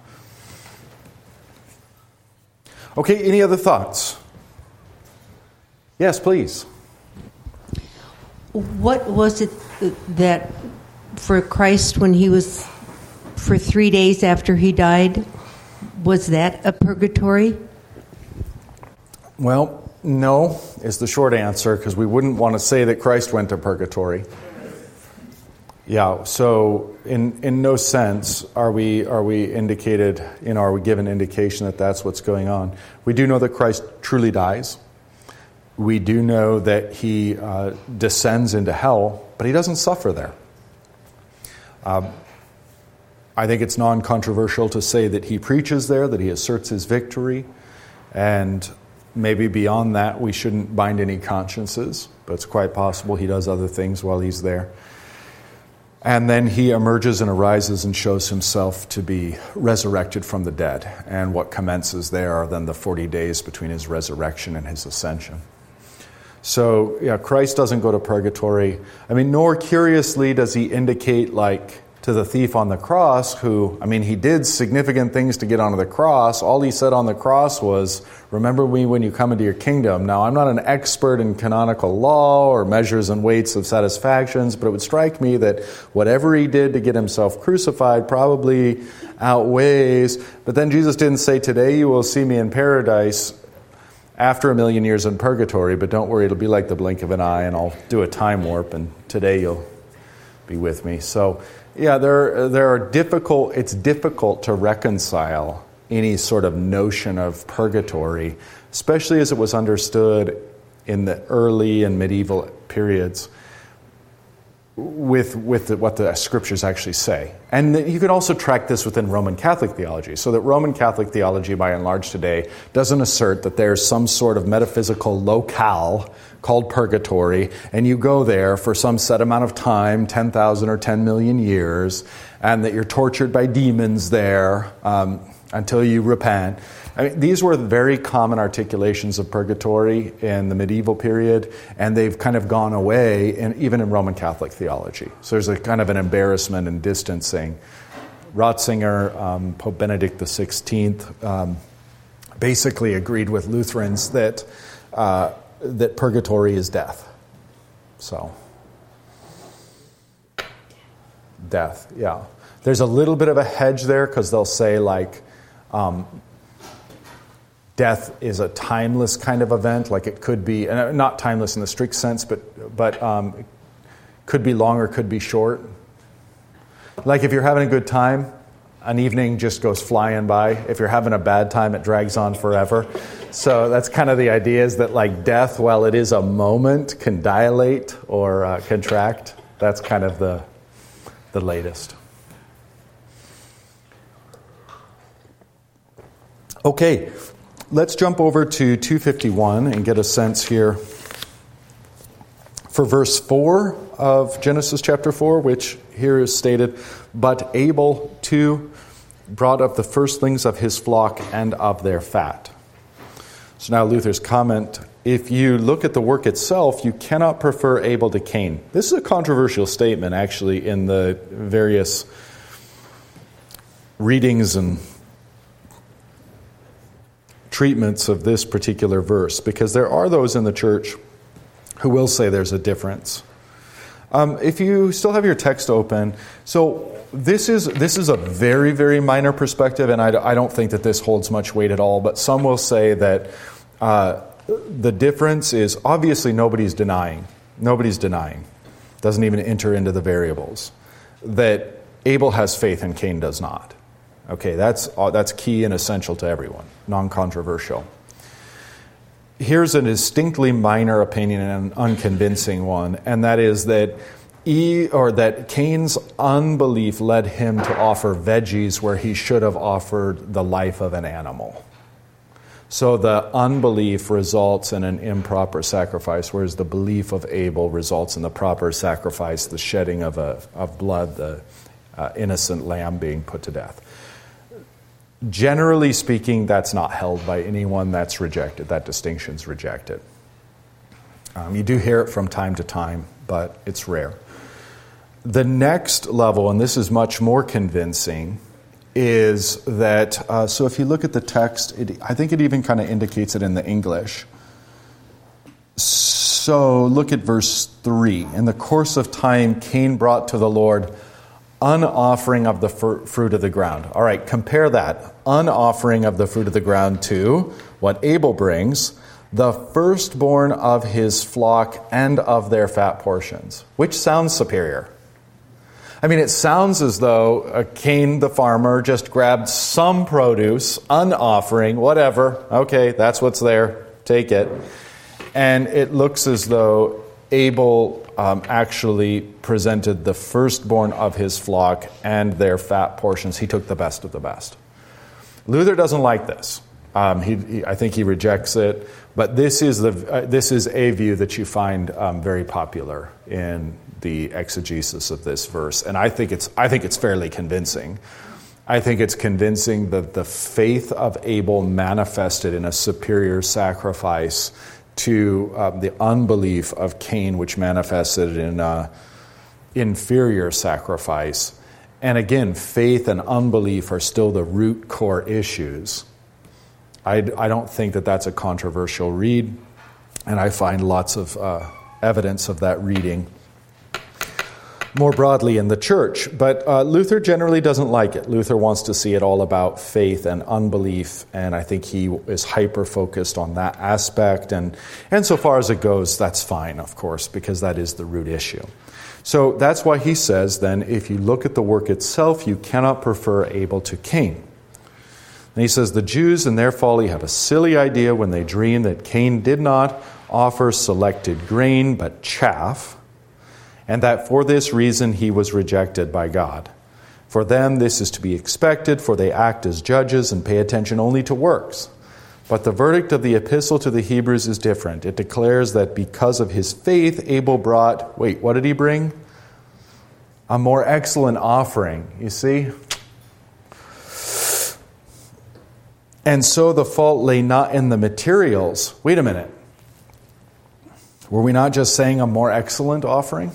Okay, any other thoughts? Yes, please. what was it that for Christ when he was for three days after he died, was that a purgatory? Well, no is the short answer, because we wouldn't want to say that Christ went to purgatory. Yeah, so in in no sense are we are we indicated, you know, are we given indication that that's what's going on. We do know that Christ truly dies. We do know that he uh, descends into hell, but he doesn't suffer there. Um, I think it's non-controversial to say that he preaches there, that he asserts his victory, and maybe beyond that we shouldn't bind any consciences, but it's quite possible he does other things while he's there. And then he emerges and arises and shows himself to be resurrected from the dead. And what commences there are then the forty days between his resurrection and his ascension. So, yeah, Christ doesn't go to purgatory. I mean, nor curiously does he indicate, like, to the thief on the cross who, I mean, he did significant things to get onto the cross. All he said on the cross was, remember me when you come into your kingdom. Now, I'm not an expert in canonical law or measures and weights of satisfactions, but it would strike me that whatever he did to get himself crucified probably outweighs. But then Jesus didn't say, today you will see me in paradise after a million years in purgatory, but don't worry, it'll be like the blink of an eye, and I'll do a time warp, and today you'll be with me. So, yeah, there there are difficult. It's difficult to reconcile any sort of notion of purgatory, especially as it was understood in the early and medieval periods, with with the, what the scriptures actually say. And you can also track this within Roman Catholic theology, so that Roman Catholic theology, by and large today, doesn't assert that there's some sort of metaphysical locale called purgatory, and you go there for some set amount of time, ten thousand or ten million years, and that you're tortured by demons there um, until you repent. I mean, these were very common articulations of purgatory in the medieval period, and they've kind of gone away, in, even in Roman Catholic theology. So there's a kind of an embarrassment and distancing. Ratzinger, um, Pope Benedict the sixteenth, um, basically agreed with Lutherans that uh, that purgatory is death. So, death, yeah. There's a little bit of a hedge there, because they'll say, like, um, death is a timeless kind of event. Like, it could be, and not timeless in the strict sense, but but um, it could be long or could be short. Like, if you're having a good time, an evening just goes flying by. If you're having a bad time, it drags on forever. So that's kind of the idea, is that, like, death, while it is a moment, can dilate or uh, contract. That's kind of the the latest. Okay, let's jump over to two fifty-one and get a sense here for verse four of Genesis chapter four, which here is stated, but Abel too brought up the firstlings of his flock and of their fat. So now Luther's comment, if you look at the work itself, you cannot prefer Abel to Cain. This is a controversial statement, actually, in the various readings and treatments of this particular verse, because there are those in the church who will say there's a difference. Um, if you still have your text open, so this is this is a very, very minor perspective, and I, I don't think that this holds much weight at all, but some will say that uh, the difference is, obviously nobody's denying, nobody's denying, doesn't even enter into the variables, that Abel has faith and Cain does not. Okay, that's uh, that's key and essential to everyone, non-controversial. Here's a distinctly minor opinion and an unconvincing one, and that is that E or that Cain's unbelief led him to offer veggies where he should have offered the life of an animal. So the unbelief results in an improper sacrifice, whereas the belief of Abel results in the proper sacrifice, the shedding of a of blood, the uh, innocent lamb being put to death. Generally speaking, that's not held by anyone. That's rejected. That distinction's rejected. Um, you do hear it from time to time, but it's rare. The next level, and this is much more convincing, is that, uh, so if you look at the text, it, I think it even kind of indicates it in the English. So so look at verse three. In the course of time, Cain brought to the Lord an offering of the fr- fruit of the ground. All right, compare that. An offering of the fruit of the ground to what Abel brings, the firstborn of his flock and of their fat portions. Which sounds superior? I mean, it sounds as though uh, Cain the farmer just grabbed some produce, an offering, whatever. Okay, that's what's there. Take it. And it looks as though Abel um, actually presented the firstborn of his flock and their fat portions. He took the best of the best. Luther doesn't like this. Um, he, he, I think he rejects it. But this is the uh, this is a view that you find um, very popular in the exegesis of this verse, and I think it's I think it's fairly convincing. I think it's convincing that the faith of Abel manifested in a superior sacrifice to um, the unbelief of Cain, which manifested in an inferior sacrifice. And again, faith and unbelief are still the root core issues. I, I don't think that that's a controversial read, and I find lots of uh, evidence of that reading more broadly in the church. But uh, Luther generally doesn't like it. Luther wants to see it all about faith and unbelief, and I think he is hyper-focused on that aspect. And, and so far as it goes, that's fine, of course, because that is the root issue. So that's why he says, then, if you look at the work itself, you cannot prefer Abel to Cain. And he says, the Jews in their folly have a silly idea when they dream that Cain did not offer selected grain but chaff, and that for this reason he was rejected by God. For them this is to be expected, for they act as judges and pay attention only to works. But the verdict of the epistle to the Hebrews is different. It declares that because of his faith, Abel brought, wait, what did he bring? A more excellent offering, you see? And so the fault lay not in the materials. Wait a minute. Were we not just saying a more excellent offering?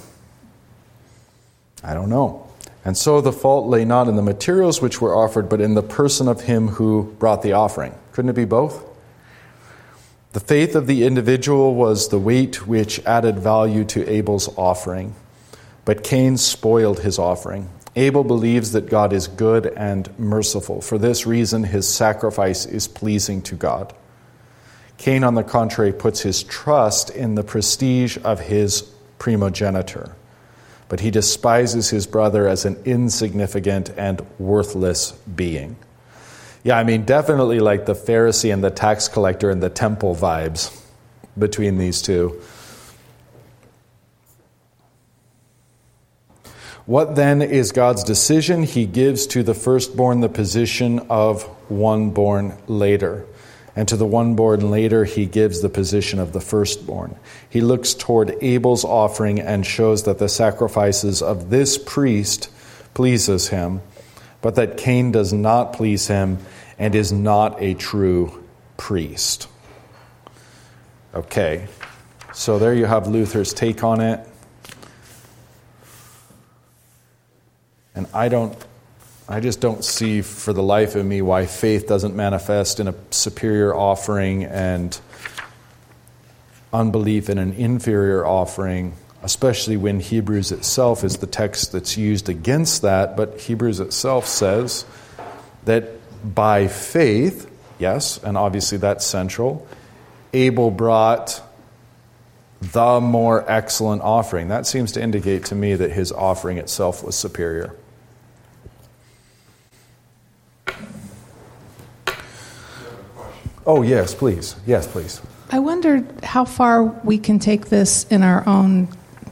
I don't know. And so the fault lay not in the materials which were offered, but in the person of him who brought the offering. Couldn't it be both? The faith of the individual was the weight which added value to Abel's offering, but Cain spoiled his offering. Abel believes that God is good and merciful. For this reason, his sacrifice is pleasing to God. Cain, on the contrary, puts his trust in the prestige of his primogeniture, but he despises his brother as an insignificant and worthless being. Yeah, I mean, definitely like the Pharisee and the tax collector and the temple vibes between these two. What then is God's decision? He gives to the firstborn the position of one born later. And to the one born later, he gives the position of the firstborn. He looks toward Abel's offering and shows that the sacrifices of this priest pleases him, but that Cain does not please him and is not a true priest. Okay, so there you have Luther's take on it. And I don't, I just don't see for the life of me why faith doesn't manifest in a superior offering and unbelief in an inferior offering, especially when Hebrews itself is the text that's used against that. But Hebrews itself says that by faith, yes, and obviously that's central, Abel brought the more excellent offering. That seems to indicate to me that his offering itself was superior. Oh, yes, please. Yes, please. I wondered how far we can take this in our own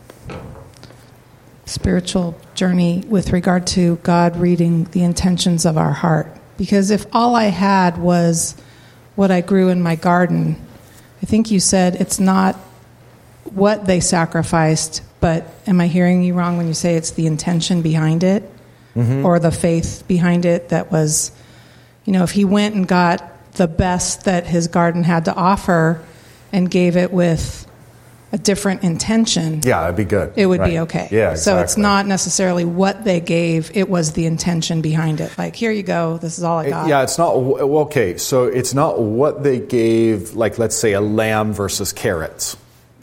spiritual journey with regard to God reading the intentions of our heart. Because if all I had was what I grew in my garden, I think you said it's not what they sacrificed, but am I hearing you wrong when you say it's the intention behind it? Mm-hmm. Or the faith behind it that was, you know, if he went and got the best that his garden had to offer and gave it with a different intention, yeah, it'd be good. It would right. be okay. Yeah, exactly. So it's not necessarily what they gave, it was the intention behind it. Like, here you go, this is all I got. Yeah, it's not, okay, so it's not what they gave, like let's say a lamb versus carrots.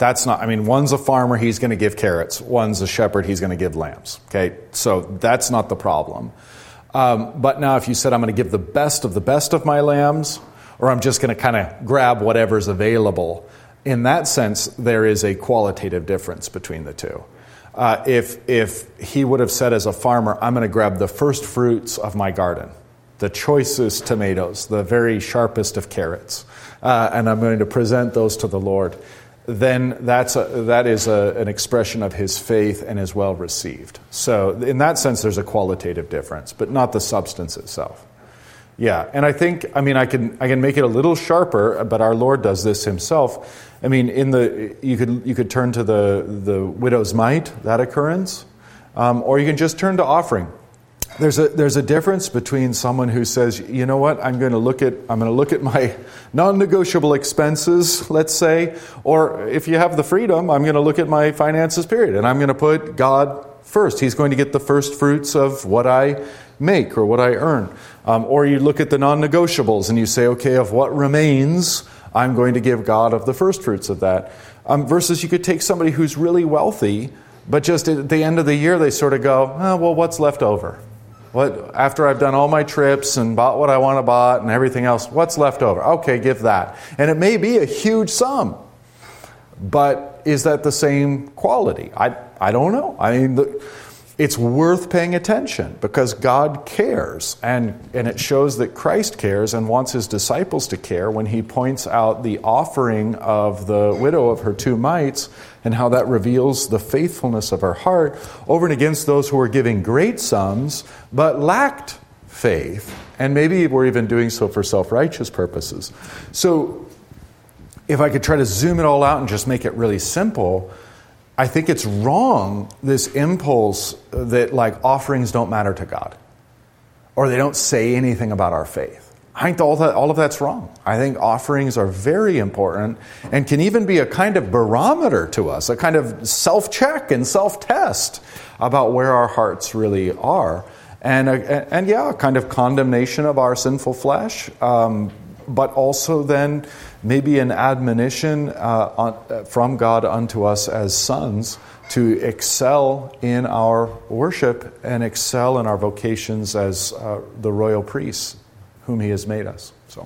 That's not, I mean, one's a farmer, he's going to give carrots. One's a shepherd, he's going to give lambs. Okay, so that's not the problem. Um, but now if you said, I'm going to give the best of the best of my lambs, or I'm just going to kind of grab whatever's available, in that sense, there is a qualitative difference between the two. Uh, if if he would have said as a farmer, I'm going to grab the first fruits of my garden, the choicest tomatoes, the very sharpest of carrots, uh, and I'm going to present those to the Lord, then that's a, that is a, an expression of his faith and is well received. So in that sense, there's a qualitative difference, but not the substance itself. Yeah, and I think, I mean, I can I can make it a little sharper, but our Lord does this himself. I mean, in the you could you could turn to the the widow's mite, that occurrence, um, or you can just turn to offering. There's a there's a difference between someone who says, you know what, I'm going to look at I'm going to look at my non-negotiable expenses, let's say, or if you have the freedom, I'm going to look at my finances, period, and I'm going to put God first. He's going to get the first fruits of what I make or what I earn. Um, or you look at the non-negotiables and you say, okay, of what remains, I'm going to give God of the first fruits of that. Um, versus you could take somebody who's really wealthy, but just at the end of the year they sort of go, oh, well, what's left over? What after I've done all my trips and bought what I want to buy and everything else, what's left over? Okay, give that. And it may be a huge sum, but is that the same quality? I I don't know. I mean, the, it's worth paying attention because God cares, and, and it shows that Christ cares and wants his disciples to care when he points out the offering of the widow of her two mites and how that reveals the faithfulness of her heart over and against those who were giving great sums but lacked faith, and maybe were even doing so for self-righteous purposes. So if I could try to zoom it all out and just make it really simple, I think it's wrong, this impulse that like offerings don't matter to God or they don't say anything about our faith. I think all that, all of that's wrong. I think offerings are very important and can even be a kind of barometer to us, a kind of self-check and self-test about where our hearts really are. And, a, and yeah, a kind of condemnation of our sinful flesh, um, but also then maybe an admonition uh, on, from God unto us as sons to excel in our worship and excel in our vocations as uh, the royal priests whom he has made us. So,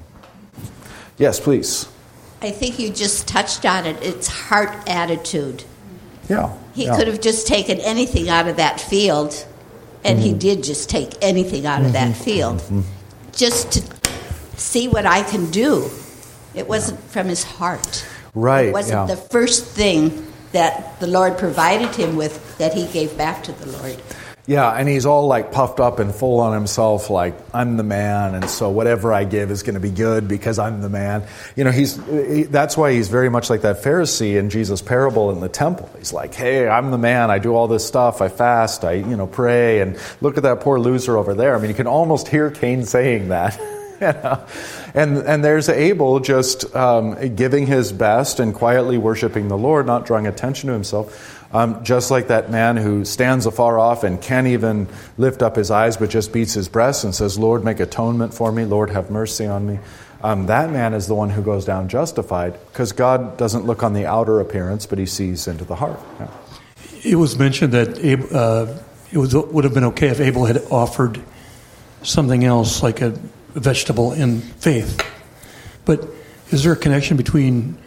yes, please. I think you just touched on it. It's heart attitude. Yeah. He yeah. could have just taken anything out of that field, and mm-hmm. he did just take anything out of mm-hmm. that field, mm-hmm. just to see what I can do. It wasn't yeah. from his heart. Right. It wasn't yeah. the first thing that the Lord provided him with that he gave back to the Lord. Yeah, and he's all like puffed up and full on himself, like, I'm the man, and so whatever I give is going to be good because I'm the man. You know, he's he, that's why he's very much like that Pharisee in Jesus' parable in the temple. He's like, hey, I'm the man, I do all this stuff, I fast, I, you know, pray, and look at that poor loser over there. I mean, you can almost hear Cain saying that. You know? And and there's Abel just um, giving his best and quietly worshiping the Lord, not drawing attention to himself. Um, just like that man who stands afar off and can't even lift up his eyes but just beats his breast and says, Lord, make atonement for me. Lord, have mercy on me. Um, that man is the one who goes down justified because God doesn't look on the outer appearance, but he sees into the heart. Yeah. It was mentioned that Abel, uh, it was, would have been okay if Abel had offered something else like a vegetable in faith. But is there a connection between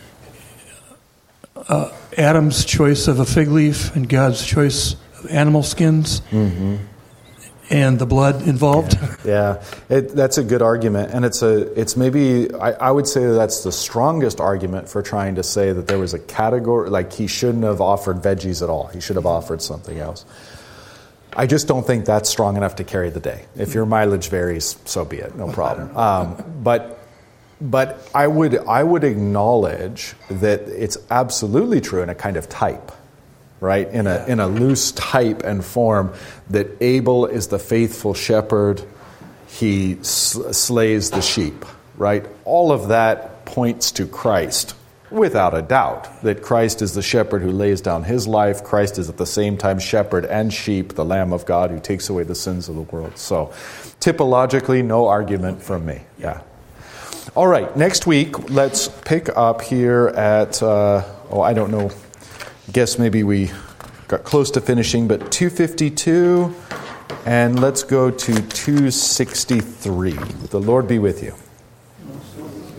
uh, Adam's choice of a fig leaf and God's choice of animal skins mm-hmm. and the blood involved? Yeah, yeah. It, that's a good argument, and it's a it's maybe I, I would say that that's the strongest argument for trying to say that there was a category like he shouldn't have offered veggies at all. He should have offered something else. I just don't think that's strong enough to carry the day. If your mileage varies, so be it, no problem. Um, but but I would I would acknowledge that it's absolutely true in a kind of type, right? In a in a loose type and form that Abel is the faithful shepherd. He sl- slays the sheep, right? All of that points to Christ. Without a doubt, that Christ is the shepherd who lays down his life. Christ is at the same time shepherd and sheep, the Lamb of God who takes away the sins of the world. So, typologically, no argument from me. Yeah. All right, next week, let's pick up here at, uh, oh, I don't know. Guess maybe we got close to finishing, but two fifty-two, and let's go to two sixty-three. The Lord be with you.